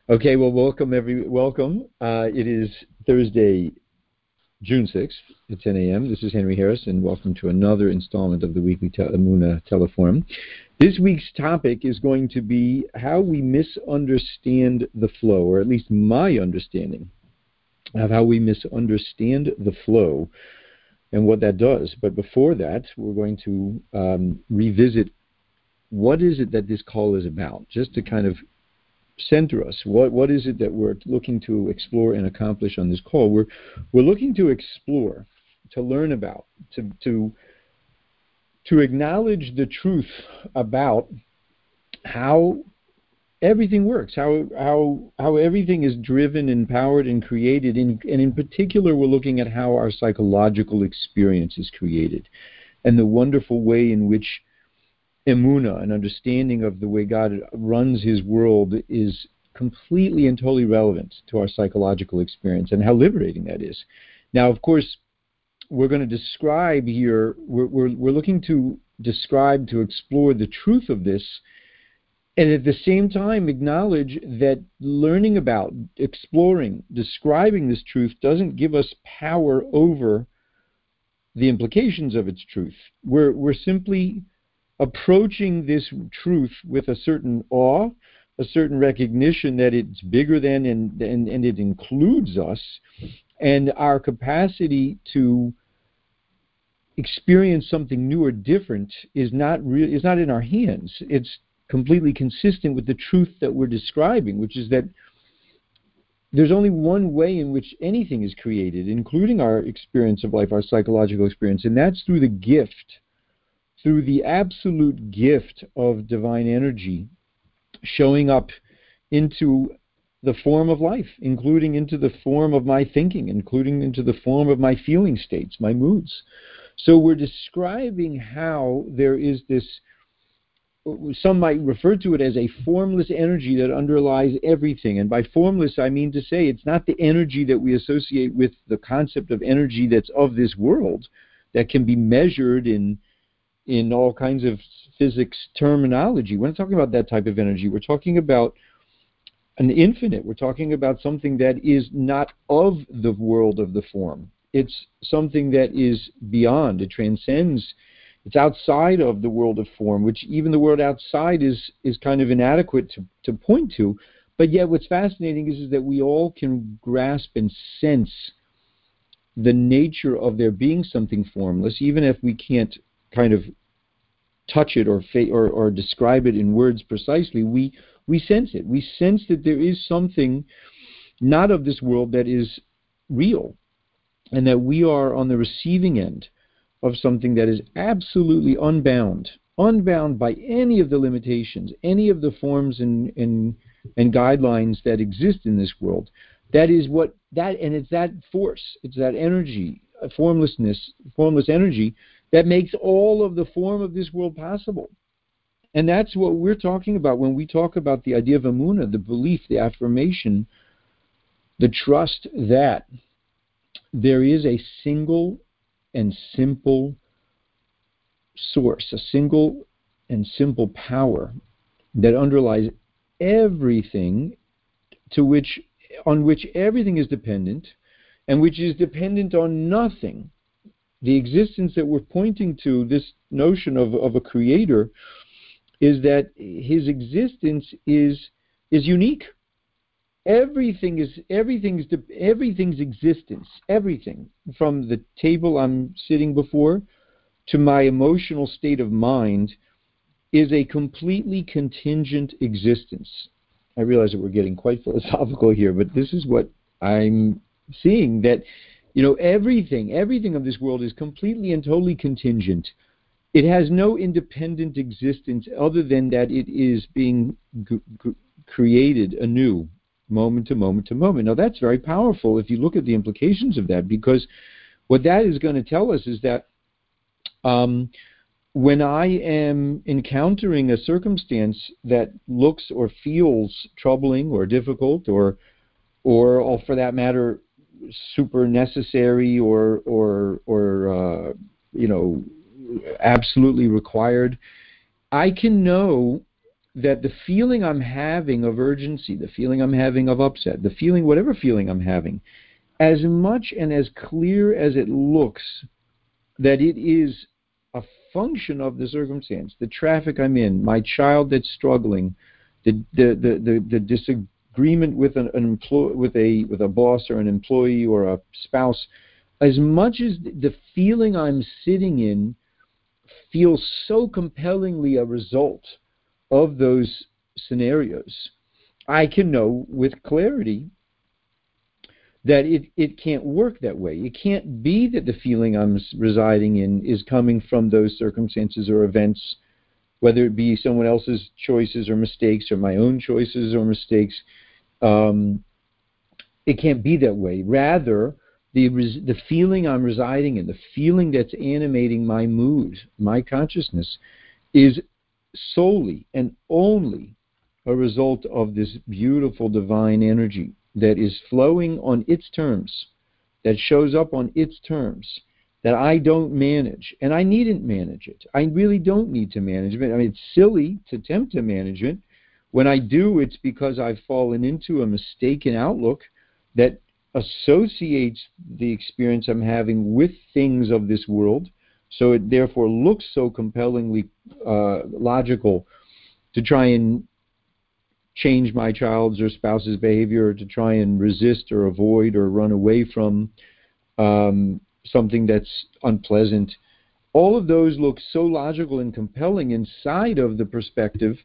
Okay, well, welcome. It is Thursday, June 6th at 10 a.m. This is Henry Harris, and welcome to another installment of the weekly Emunah Teleforum. This week's topic is going to be how we misunderstand the flow, or at least my understanding of how we misunderstand the flow and what that does. But before that, we're going to revisit what is it that this call is about, just to kind of center us. What is it that we're looking to explore and accomplish on this call? We're looking to explore, to learn about, to acknowledge the truth about how everything works, how everything is driven and powered and created, and in particular we're looking at how our psychological experience is created and the wonderful way in which Emunah, an understanding of the way God runs His world, is completely and totally relevant to our psychological experience, and how liberating that is. Now, of course, we're going to describe here, we're looking to describe, to explore the truth of this, and at the same time acknowledge that learning about, exploring, describing this truth doesn't give us power over the implications of its truth. We're simply approaching this truth with a certain awe, a certain recognition that it's bigger than and it includes us, and our capacity to experience something new or different is not in our hands. It's completely consistent with the truth that we're describing, which is that there's only one way in which anything is created, including our experience of life, our psychological experience, and that's through the gift, through the absolute gift of divine energy showing up into the form of life, including into the form of my thinking, including into the form of my feeling states, my moods. So we're describing how there is this, some might refer to it as a formless energy that underlies everything. And by formless, I mean to say it's not the energy that we associate with the concept of energy that's of this world, that can be measured in all kinds of physics terminology. We're not talking about that type of energy. We're talking about an infinite. We're talking about something that is not of the world of the form. It's something that is beyond. It transcends. It's outside of the world of form, which even the word outside is kind of inadequate to point to. But yet what's fascinating is that we all can grasp and sense the nature of there being something formless, even if we can't kind of touch it or describe it in words precisely. We sense it. We sense that there is something not of this world that is real, and that we are on the receiving end of something that is absolutely unbound by any of the limitations, any of the forms and guidelines that exist in this world. That is and it's that force, it's that energy, formless energy, that makes all of the form of this world possible. And that's what we're talking about when we talk about the idea of Emunah, the belief, the affirmation, the trust that there is a single and simple source, a single and simple power that underlies everything, on which everything is dependent, and which is dependent on nothing. The existence that we're pointing to, this notion of a creator, is that his existence is unique. Everything's existence, everything from the table I'm sitting before to my emotional state of mind, is a completely contingent existence. I realize that we're getting quite philosophical here, but this is what I'm seeing, that everything of this world is completely and totally contingent. It has no independent existence other than that it is being created anew, moment to moment to moment. Now that's very powerful if you look at the implications of that, because what that is going to tell us is that when I am encountering a circumstance that looks or feels troubling or difficult or for that matter super necessary or absolutely required, I can know that the feeling I'm having of urgency, the feeling I'm having of upset, the feeling, whatever feeling I'm having, as much and as clear as it looks, that it is a function of the circumstance, the traffic I'm in, my child that's struggling, the disagreement with with a boss or an employee or a spouse, as much as the feeling I'm sitting in feels so compellingly a result of those scenarios, I can know with clarity that it can't work that way. It can't be that the feeling I'm residing in is coming from those circumstances or events, whether it be someone else's choices or mistakes or my own choices or mistakes. It can't be that way. Rather, the feeling I'm residing in, the feeling that's animating my mood, my consciousness, is solely and only a result of this beautiful divine energy that is flowing on its terms, that shows up on its terms, that I don't manage. And I needn't manage it. I really don't need to manage it. I mean, it's silly to attempt to manage it. When I do, it's because I've fallen into a mistaken outlook that associates the experience I'm having with things of this world. So it therefore looks so compellingly logical to try and change my child's or spouse's behavior, or to try and resist or avoid or run away from something that's unpleasant. All of those look so logical and compelling inside of the perspective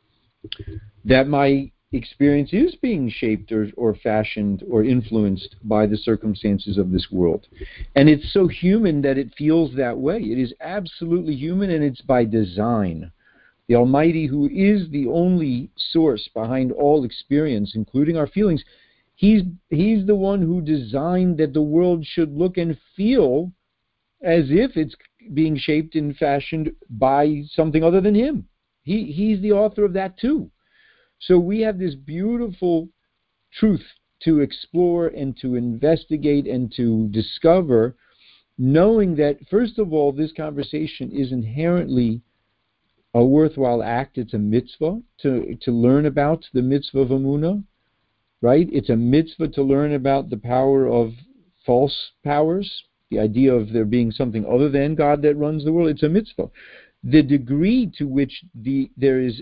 that my experience is being shaped or fashioned or influenced by the circumstances of this world. And it's so human that it feels that way. It is absolutely human, and it's by design. The Almighty, who is the only source behind all experience, including our feelings, He's the one who designed that the world should look and feel as if it's being shaped and fashioned by something other than Him. He's the author of that too. So we have this beautiful truth to explore and to investigate and to discover, knowing that, first of all, this conversation is inherently a worthwhile act. It's a mitzvah to learn about the mitzvah of Emunah, right? It's a mitzvah to learn about the power of false powers, the idea of there being something other than God that runs the world. It's a mitzvah. The degree to which the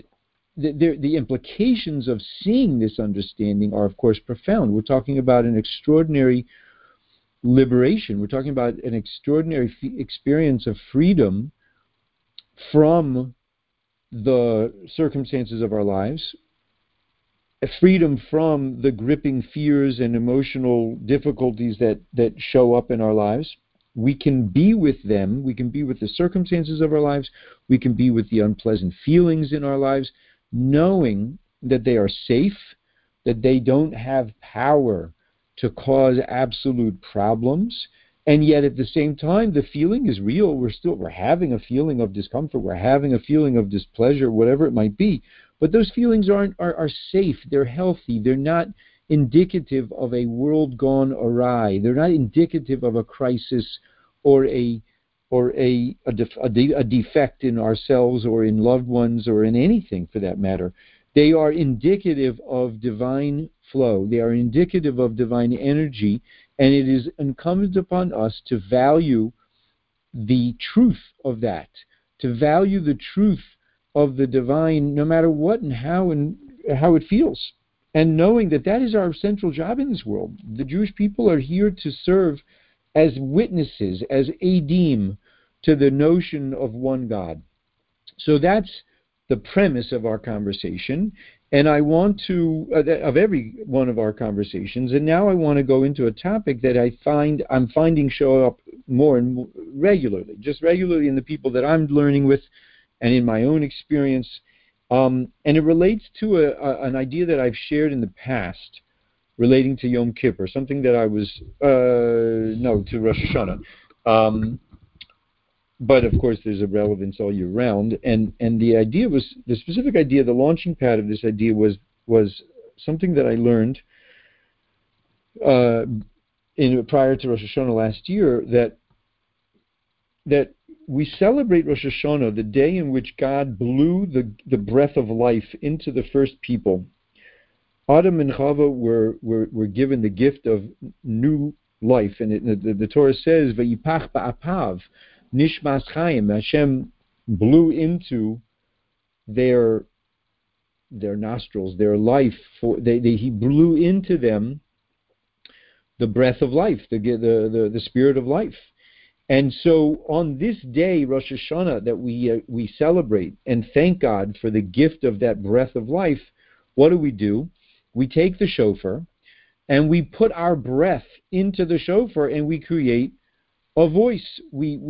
implications of seeing this understanding are, of course, profound. We're talking about an extraordinary liberation. We're talking about an extraordinary experience of freedom from the circumstances of our lives, a freedom from the gripping fears and emotional difficulties that show up in our lives. We can be with them. We can be with the circumstances of our lives. We can be with the unpleasant feelings in our lives, knowing that they are safe, that they don't have power to cause absolute problems. And yet at the same time, the feeling is real. We're having a feeling of discomfort. We're having a feeling of displeasure, whatever it might be. But those feelings are safe. They're healthy. They're not indicative of a world gone awry. They're not indicative of a crisis or a defect in ourselves or in loved ones or in anything for that matter. They are indicative of divine flow. They are indicative of divine energy, and it is incumbent upon us to value the truth of that, to value the truth of the divine, no matter what and how it feels. And knowing that that is our central job in this world. The Jewish people are here to serve as witnesses, as adim, to the notion of one God. So that's the premise of our conversation, and I want to, of every one of our conversations, and now I want to go into a topic that I'm finding show up more and more regularly, just regularly in the people that I'm learning with and in my own experience, and it relates to an idea that I've shared in the past relating to Yom Kippur, something that I was, to Rosh Hashanah. But of course, there's a relevance all year round, and the idea was, the specific idea, the launching pad of this idea was something that I learned prior to Rosh Hashanah last year, that we celebrate Rosh Hashanah, the day in which God blew the breath of life into the first people. Adam and Chava were given the gift of new life, and the Torah says, "Vayipach ba'apav nishmas chayim." Hashem blew into their nostrils, their life. He blew into them the breath of life, the spirit of life. And so on this day, Rosh Hashanah, that we celebrate and thank God for the gift of that breath of life, what do? We take the shofar and we put our breath into the shofar and we create a voice.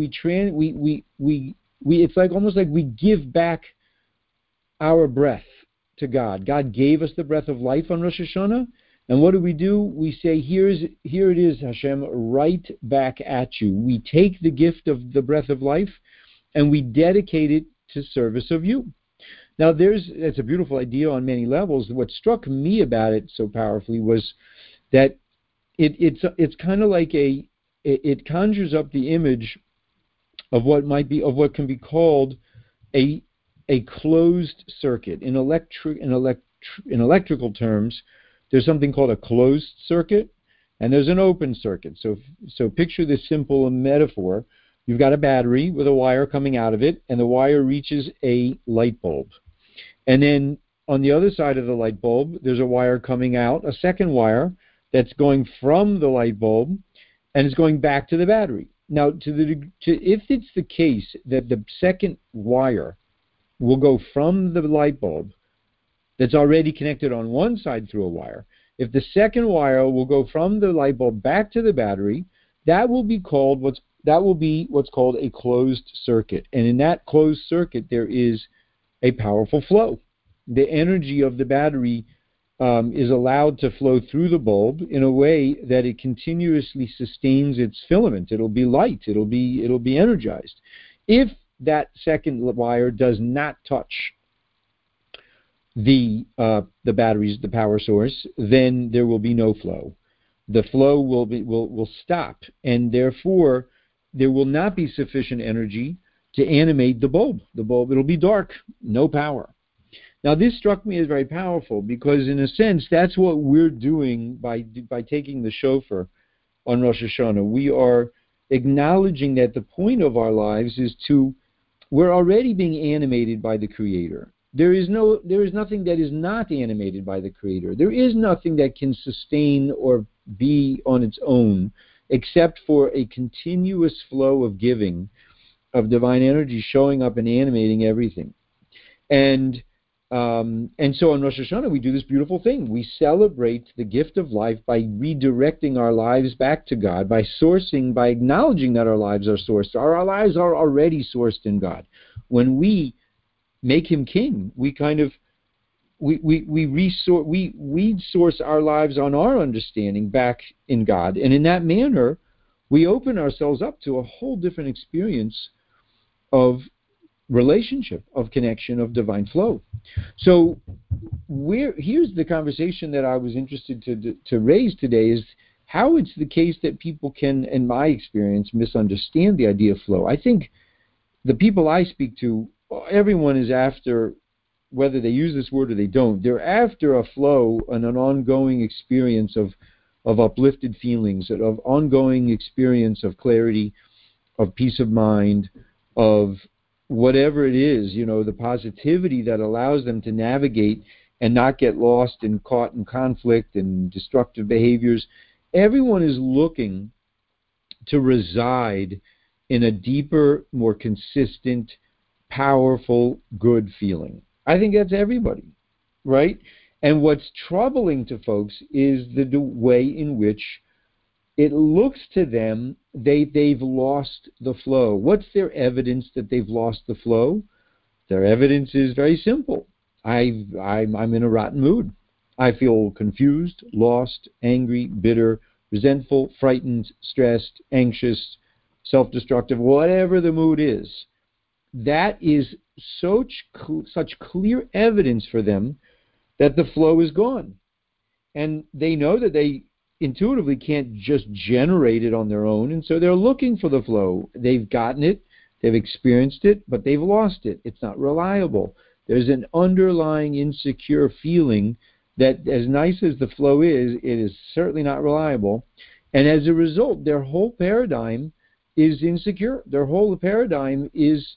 It's like almost like we give back our breath to God. God gave us the breath of life on Rosh Hashanah. And what do? We say, here it is, Hashem, right back at you. We take the gift of the breath of life and we dedicate it to service of you. Now, that's a beautiful idea on many levels. What struck me about it so powerfully was that it's kind of like it conjures up the image of what can be called a closed circuit. In electrical terms, there's something called a closed circuit, and there's an open circuit. So picture this simple metaphor. You've got a battery with a wire coming out of it, and the wire reaches a light bulb. And then on the other side of the light bulb, there's a wire coming out, a second wire that's going from the light bulb, and is going back to the battery. Now, if it's the case that the second wire will go from the light bulb that's already connected on one side through a wire, if the second wire will go from the light bulb back to the battery, that will be what's called a closed circuit. And in that closed circuit, there is a powerful flow. The energy of the battery is allowed to flow through the bulb in a way that it continuously sustains its filament. It'll be light. It'll be energized. If that second wire does not touch the batteries, the power source, then there will be no flow. The flow will stop, and therefore there will not be sufficient energy to animate the bulb. It'll be dark, no power. Now, this struck me as very powerful because, in a sense, that's what we're doing by taking the shofar on Rosh Hashanah. We are acknowledging that the point of our lives is we're already being animated by the Creator. There is nothing that is not animated by the Creator. There is nothing that can sustain or be on its own except for a continuous flow of giving, of divine energy showing up and animating everything. And so on Rosh Hashanah, we do this beautiful thing. We celebrate the gift of life by redirecting our lives back to God, by acknowledging that our lives are sourced. Our lives are already sourced in God. When we make Him King, we source our lives on our understanding back in God. And in that manner, we open ourselves up to a whole different experience of relationship, of connection, of divine flow. So here's the conversation that I was interested to raise today is how it's the case that people can, in my experience, misunderstand the idea of flow. I think the people I speak to, everyone is after, whether they use this word or they don't, they're after a flow and an ongoing experience of uplifted feelings, of ongoing experience of clarity, of peace of mind, of whatever it is, the positivity that allows them to navigate and not get lost and caught in conflict and destructive behaviors. Everyone is looking to reside in a deeper, more consistent, powerful, good feeling. I think that's everybody, right? And what's troubling to folks is the way in which it looks to them they've lost the flow. What's their evidence that they've lost the flow? Their evidence is very simple. I'm in a rotten mood. I feel confused, lost, angry, bitter, resentful, frightened, stressed, anxious, self-destructive, whatever the mood is. That is such clear evidence for them that the flow is gone. And they know that they intuitively can't just generate it on their own, and so they're looking for the flow. They've gotten it, They've experienced it, but they've lost it. It's not reliable. There's an underlying insecure feeling that as nice as the flow is, it is certainly not reliable. And as a result, their whole paradigm is insecure. Their whole paradigm is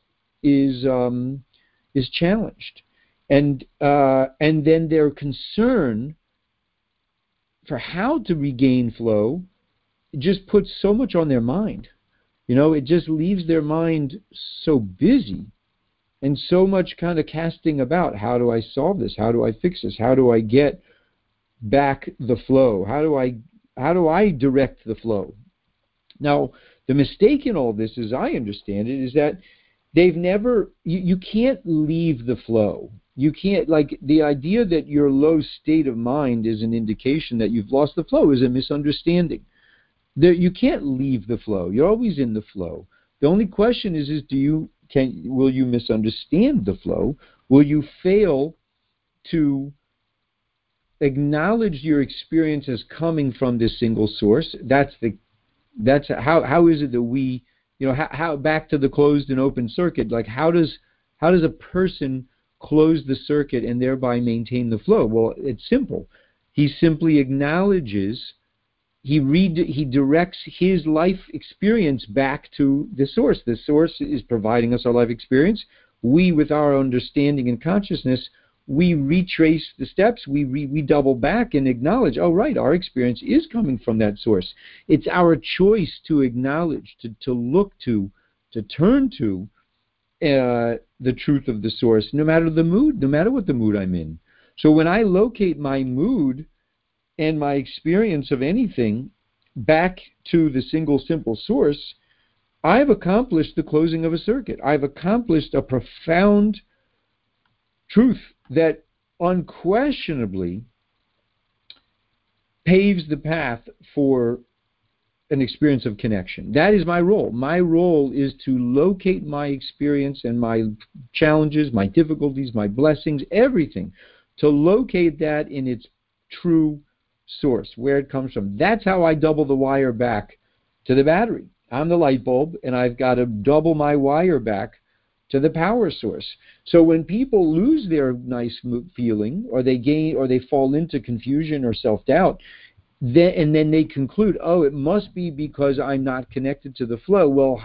challenged. And then their concern for how to regain flow just puts so much on their mind. It just leaves their mind so busy and so much kind of casting about. How do I solve this? How do I fix this? How do I get back the flow? How do I direct the flow? Now, the mistake in all this, as I understand it, is that they've never, you can't leave the flow. You can't, like, the idea that your low state of mind is an indication that you've lost the flow is a misunderstanding. You can't leave the flow. You're always in the flow. The only question is will you misunderstand the flow? Will you fail to acknowledge your experience as coming from this single source? That's how is it that we, how back to the closed and open circuit? Like how does a person close the circuit and thereby maintain the flow? Well, it's simple. He simply acknowledges. He directs his life experience back to the source. The source is providing us our life experience. We, with our understanding and consciousness, we retrace the steps. We double back and acknowledge, oh, right, our experience is coming from that source. It's our choice to acknowledge, to look to turn to the truth of the source, no matter the mood, no matter what the mood I'm in. So when I locate my mood and my experience of anything back to the single simple source, I've accomplished the closing of a circuit. I've accomplished a profound truth that unquestionably paves the path for an experience of connection. That is my role. My role is to locate my experience and my challenges, my difficulties, my blessings, everything, to locate that in its true source, where it comes from. That's how I double the wire back to the battery. I'm the light bulb, and I've got to double my wire back to the power source. So when people lose their nice feeling, or they fall into confusion or self-doubt, and then they conclude, oh, it must be because I'm not connected to the flow. Well,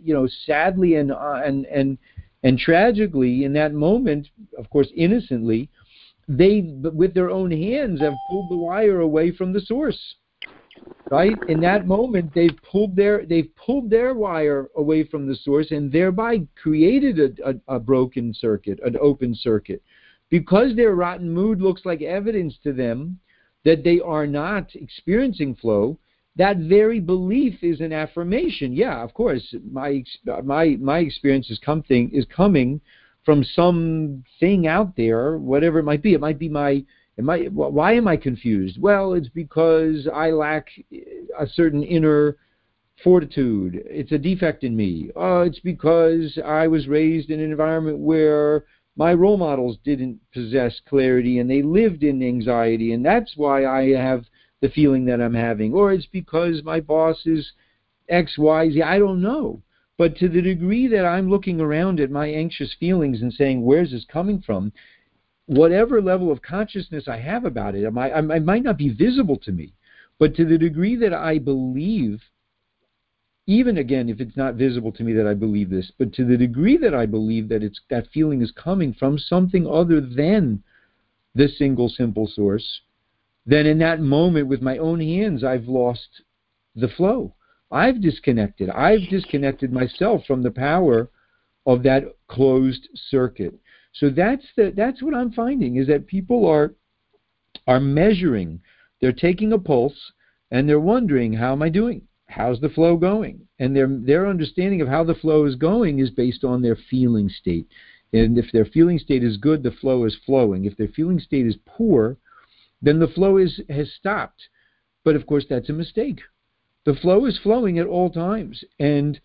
sadly and tragically, in that moment, of course, innocently, they, with their own hands, have pulled the wire away from the source. Right? In that moment, they've pulled their wire away from the source and thereby created a broken circuit, an open circuit. Because their rotten mood looks like evidence to them that they are not experiencing flow, that very belief is an affirmation. Yeah, of course, my experience is coming from something out there, whatever it might be. It might be why am I confused? Well, it's because I lack a certain inner fortitude. It's a defect in me. Oh, it's because I was raised in an environment where my role models didn't possess clarity and they lived in anxiety, and that's why I have the feeling that I'm having. Or it's because my boss is X, Y, Z. I don't know. But to the degree that I'm looking around at my anxious feelings and saying, where's this coming from? Whatever level of consciousness I have about it, it might not be visible to me. But to the degree that I believe, even again, if it's not visible to me that I believe this, but to the degree that I believe that that feeling is coming from something other than the single simple source, then in that moment, with my own hands, I've lost the flow. I've disconnected myself from the power of that closed circuit. So that's what I'm finding, is that people are measuring. They're taking a pulse and they're wondering, how am I doing? How's the flow going? And their understanding of how the flow is going is based on their feeling state. And if their feeling state is good, the flow is flowing. If their feeling state is poor, then the flow has stopped. But of course, that's a mistake. The flow is flowing at all times, and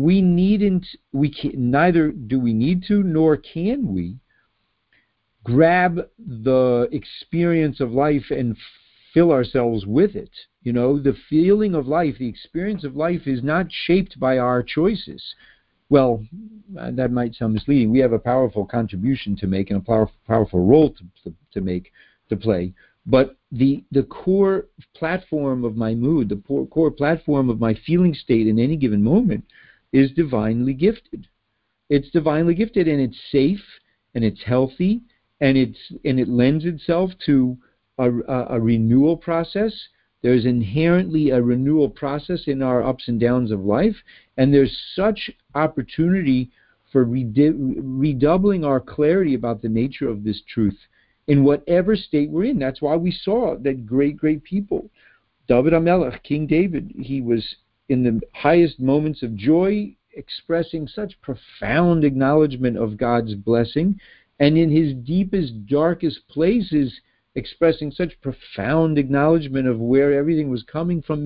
neither do we need to, nor can we grab the experience of life and fill ourselves with it. The feeling of life, the experience of life is not shaped by our choices. well, that might sound misleading. We have a powerful contribution to make and a powerful role to play. But the core platform of my mood, the core platform of my feeling state in any given moment is divinely gifted. It's divinely gifted, and it's safe, and it's healthy, and it lends itself to a renewal process. There's inherently a renewal process in our ups and downs of life, and there's such opportunity for redoubling our clarity about the nature of this truth in whatever state we're in. That's why we saw that great people. David HaMelech, King David, he was in the highest moments of joy, expressing such profound acknowledgement of God's blessing, and in his deepest, darkest places, expressing such profound acknowledgement of where everything was coming from.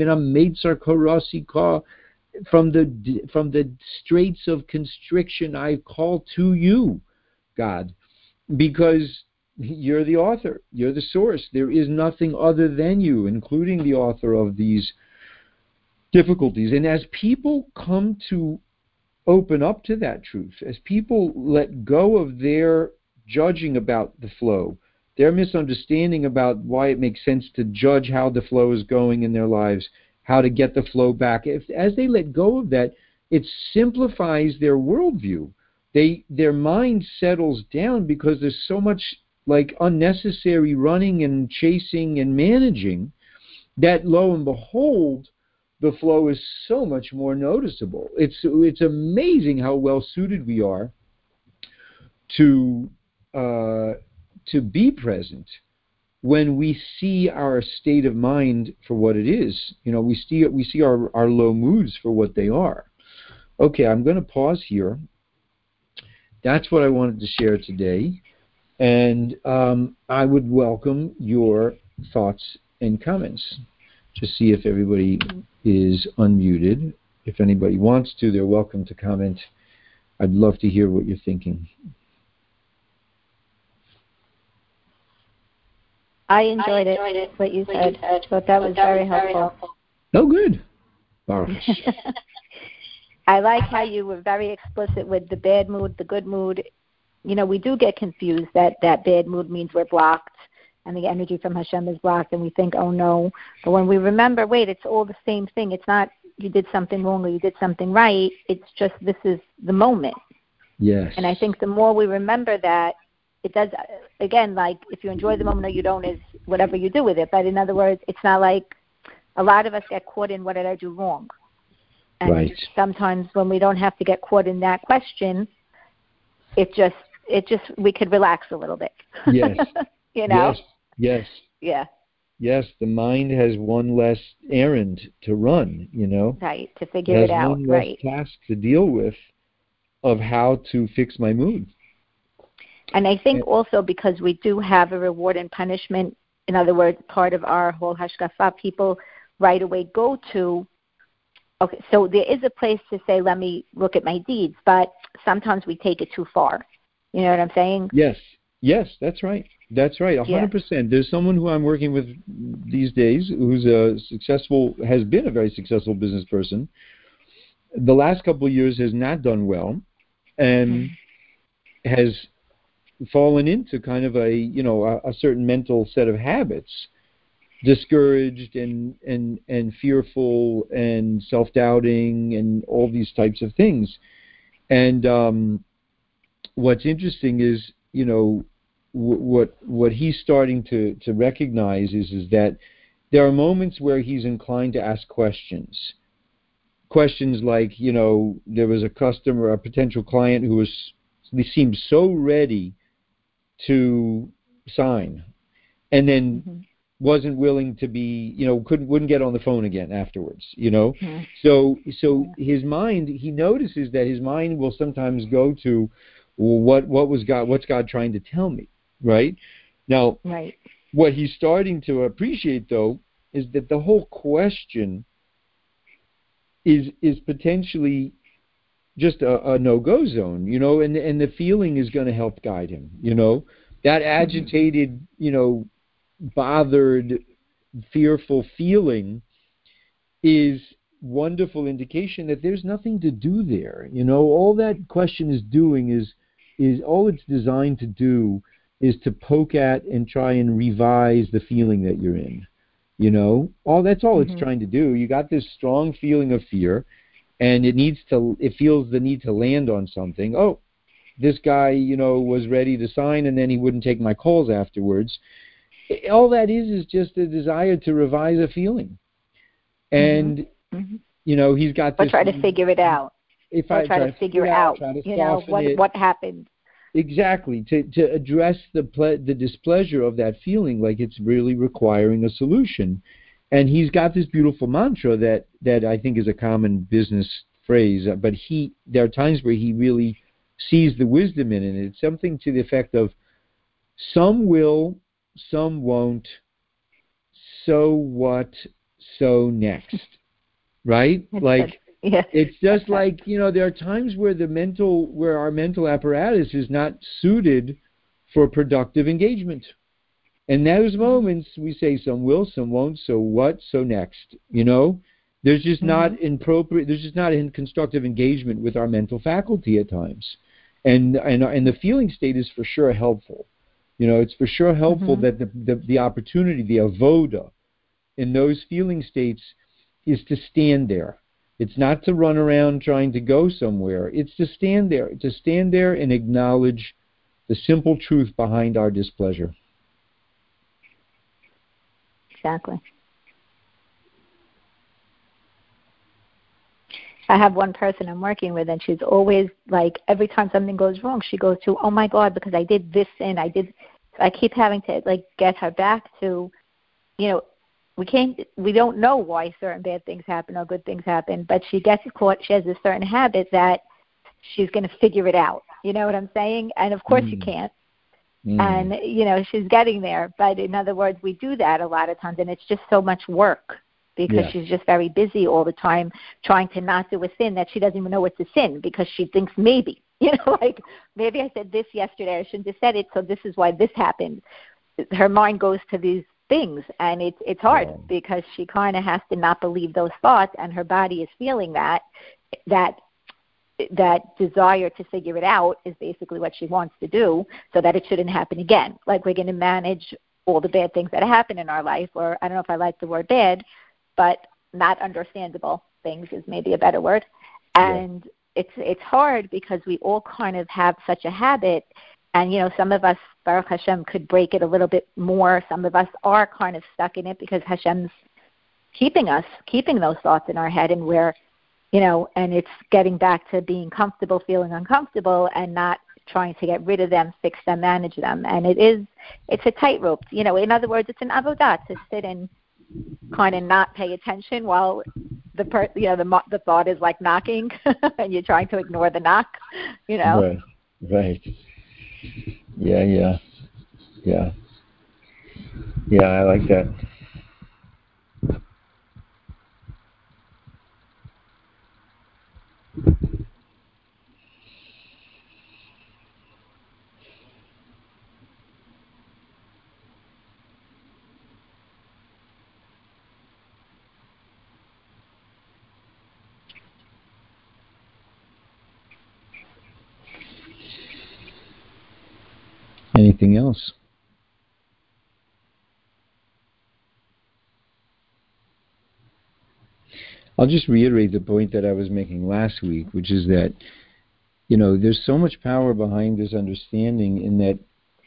From the straits of constriction, I call to you, God, because you're the author, you're the source. There is nothing other than you, including the author of these difficulties. And as people come to open up to that truth, as people let go of their judging about the flow, their misunderstanding about why it makes sense to judge how the flow is going in their lives, how to get the flow back, as they let go of that, it simplifies their worldview. Their mind settles down because there's so much like unnecessary running and chasing and managing that, lo and behold, the flow is so much more noticeable. It's amazing how well suited we are to be present when we see our state of mind for what it is. We see our low moods for what they are. Okay, I'm going to pause here. That's what I wanted to share today, and I would welcome your thoughts and comments. Just see if everybody is unmuted. If anybody wants to, they're welcome to comment. I'd love to hear what you're thinking. I enjoyed it, what you said. I thought that was very helpful. Oh, good. I like how you were very explicit with the bad mood, the good mood. We do get confused that bad mood means we're blocked and the energy from Hashem is blocked, and we think, oh no. But when we remember, wait, it's all the same thing. It's not you did something wrong or you did something right. It's just this is the moment. Yes. And I think the more we remember that, it does, again, like if you enjoy the moment or you don't is whatever you do with it. But in other words, it's not like a lot of us get caught in what did I do wrong. And right. Sometimes when we don't have to get caught in that question, it just we could relax a little bit. Yes. Yes. Yeah. Yes, the mind has one less errand to run, Right, to figure it out. One less task to deal with of how to fix my mood. And I think also because we do have a reward and punishment, in other words, part of our whole hashkafa, people right away go to, okay, so there is a place to say, let me look at my deeds, but sometimes we take it too far. You know what I'm saying? Yes, that's right. That's right, 100%. Yeah. There's someone who I'm working with these days who's has been a very successful business person. The last couple of years has not done well and has fallen into kind of a certain mental set of habits, discouraged and fearful and self-doubting and all these types of things. And what's interesting is, what he's starting to recognize is that there are moments where he's inclined to ask questions like, there was a customer, a potential client who seemed so ready to sign, and then wasn't willing to be, wouldn't get on the phone again afterwards, So his mind, he notices that his mind will sometimes go to, well, what's God trying to tell me, right? Now, what he's starting to appreciate, though, is that the whole question is potentially just a no-go zone, and the feeling is going to help guide him, that agitated, bothered, fearful feeling is wonderful indication that there's nothing to do there. All that question is doing is all it's designed to do is to poke at and try and revise the feeling that you're in. That's all it's trying to do. You got this strong feeling of fear, and it feels the need to land on something. Oh, this guy, was ready to sign, and then he wouldn't take my calls afterwards. All that is just a desire to revise a feeling. And, he's got this... Or try to figure it out. Try to figure out, what happened. Exactly, to address the displeasure of that feeling like it's really requiring a solution. And he's got this beautiful mantra that I think is a common business phrase, but there are times where he really sees the wisdom in it. It's something to the effect of, some will, some won't, so what, so next, right? Yeah. It's just like, there are times where our mental apparatus is not suited for productive engagement. And those moments we say, some will, some won't, so what, so next. There's just not constructive engagement with our mental faculty at times. And the feeling state is for sure helpful. It's for sure helpful that the opportunity, the avoda in those feeling states is to stand there. It's not to run around trying to go somewhere. It's to stand there and acknowledge the simple truth behind our displeasure. Exactly. I have one person I'm working with, and she's always like, every time something goes wrong, she goes to, oh my God, because I did this and I keep having to get her back to, we don't know why certain bad things happen or good things happen, but she gets caught. She has a certain habit that she's going to figure it out. You know what I'm saying? And of course you can't. And, she's getting there. But in other words, we do that a lot of times, and it's just so much work because she's just very busy all the time trying to not do a sin that she doesn't even know it's a sin because she thinks maybe, maybe I said this yesterday. I shouldn't have said it, so this is why this happened. Her mind goes to these things, and it's hard because she kind of has to not believe those thoughts, and her body is feeling that desire to figure it out is basically what she wants to do so that it shouldn't happen again. Like, we're going to manage all the bad things that happen in our life, or I don't know if I like the word bad, but not understandable things is maybe a better word. And it's hard because we all kind of have such a habit, and some of us, Baruch Hashem, could break it a little bit more. Some of us are kind of stuck in it because Hashem's keeping those thoughts in our head, and we're and it's getting back to being comfortable, feeling uncomfortable, and not trying to get rid of them, fix them, manage them. And it's a tightrope. In other words, it's an avodah to sit and kind of not pay attention while the thought is like knocking, and you're trying to ignore the knock. Right. Yeah. I like that. Anything else? I'll just reiterate the point that I was making last week, which is that, there's so much power behind this understanding in that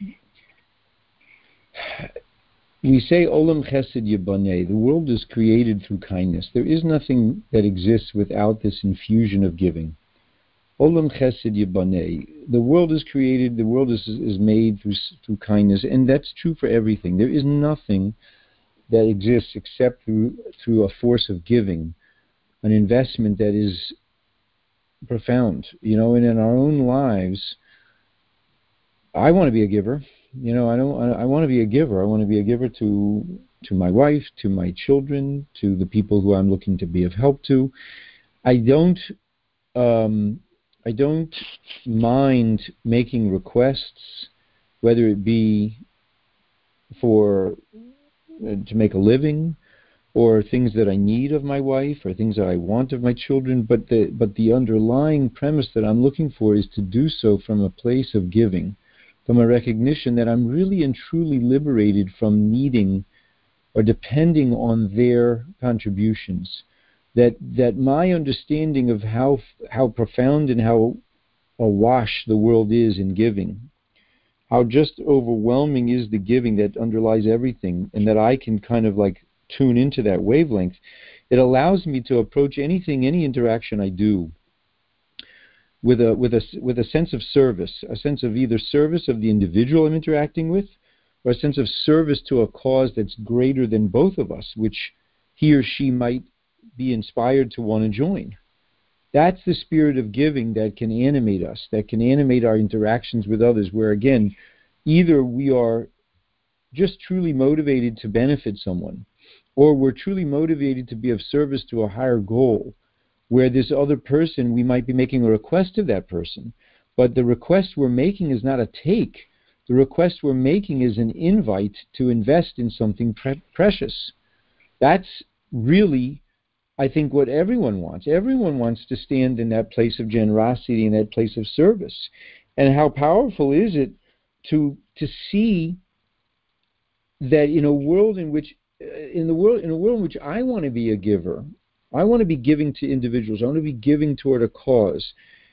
we say Olam Chesed Yibaneh, the world is created through kindness. There is nothing that exists without this infusion of giving. Olam Chesed Yibaneh, the world is created, the world is made through kindness, and that's true for everything. There is nothing that exists except through a force of giving, an investment that is profound. And in our own lives, I want to be a giver. I want to be a giver. I want to be a giver to my wife, to my children, to the people who I'm looking to be of help to. I don't mind making requests, whether it be to make a living, or things that I need of my wife, or things that I want of my children, but the underlying premise that I'm looking for is to do so from a place of giving, from a recognition that I'm really and truly liberated from needing or depending on their contributions. That my understanding of how profound and how awash the world is in giving, how just overwhelming is the giving that underlies everything, and that I can kind of like tune into that wavelength, it allows me to approach any interaction I do with a sense of service, a sense of either service of the individual I'm interacting with, or a sense of service to a cause that's greater than both of us, which he or she might be inspired to want to join. That's the spirit of giving that can animate us, that can animate our interactions with others, where again, either we are just truly motivated to benefit someone, or we're truly motivated to be of service to a higher goal, where this other person, we might be making a request of that person, but the request we're making is not a take. The request we're making is an invite to invest in something precious. That's really, I think, what everyone wants. Everyone wants to stand in that place of generosity, in that place of service. And how powerful is it to see that in a world in which in a world in which I want to be a giver, I want to be giving to individuals, I want to be giving toward a cause.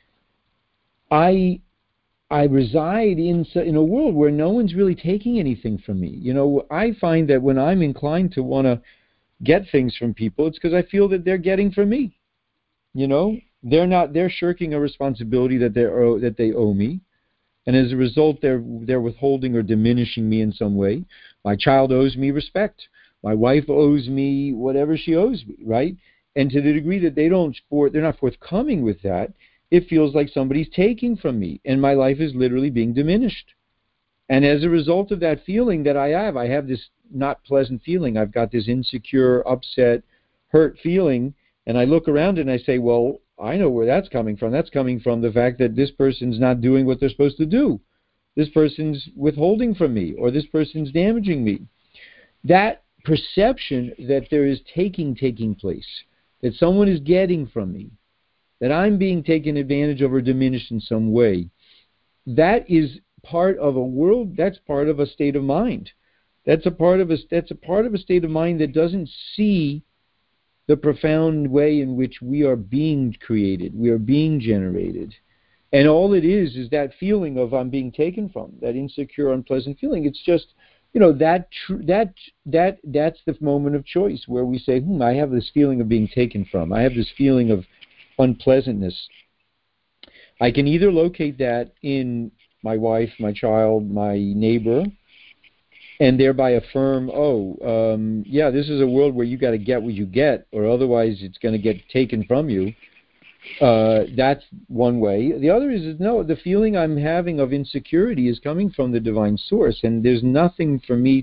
I reside in a world where no one's really taking anything from me. I find that when I'm inclined to want to get things from people, it's because I feel that they're getting from me. They're shirking a responsibility that they owe me, and as a result, they're withholding or diminishing me in some way. My child owes me respect. My wife owes me whatever she owes me, right? And to the degree that they're not forthcoming with that, it feels like somebody's taking from me, and my life is literally being diminished. And as a result of that feeling that I have this not pleasant feeling. I've got this insecure, upset, hurt feeling, and I look around and I say, well, I know where that's coming from. That's coming from the fact that this person's not doing what they're supposed to do. This person's withholding from me, or this person's damaging me. That perception that there is taking place, that someone is getting from me, that I'm being taken advantage of or diminished in some way, that is part of a world, that's part of a state of mind. That's a part of a state of mind that doesn't see the profound way in which we are being created, we are being generated. And all it is that feeling of I'm being taken from, that insecure, unpleasant feeling. It's just, that's the moment of choice where we say, I have this feeling of being taken from. I have this feeling of unpleasantness. I can either locate that in my wife, my child, my neighbor, and thereby affirm, this is a world where you got to get what you get, or otherwise it's going to get taken from you. That's one way. The other is no, the feeling I'm having of insecurity is coming from the divine source, and there's nothing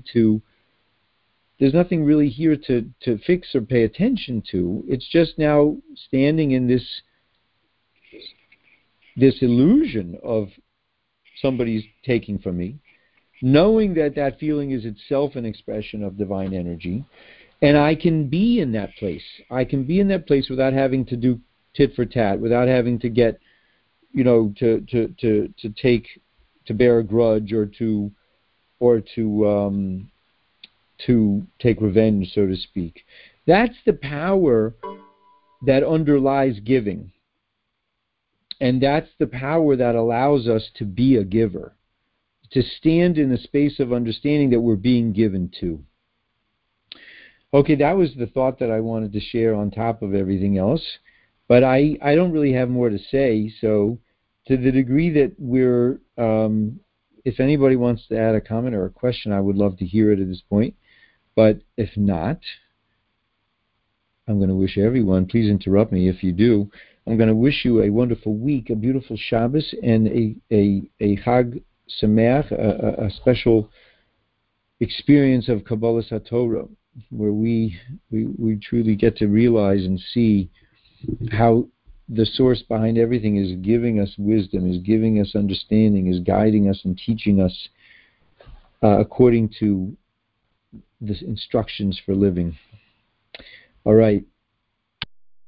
really here to fix or pay attention to. It's just now standing in this illusion of somebody's taking from me, knowing that feeling is itself an expression of divine energy, and I can be in that place. I can be in that place without having to do tit for tat, without having to get, to bear a grudge or to take revenge, so to speak. That's the power that underlies giving, and that's the power that allows us to be a giver, to stand in the space of understanding that we're being given to. Okay, that was the thought that I wanted to share on top of everything else. But I don't really have more to say, so to the degree that we're, if anybody wants to add a comment or a question, I would love to hear it at this point. But if not, I'm going to wish everyone, please interrupt me if you do, I'm going to wish you a wonderful week, a beautiful Shabbos, and a Chag Sameach, a special experience of Kabbalah HaTorah, where we truly get to realize and see how the source behind everything is giving us wisdom, is giving us understanding, is guiding us and teaching us according to the instructions for living. All right.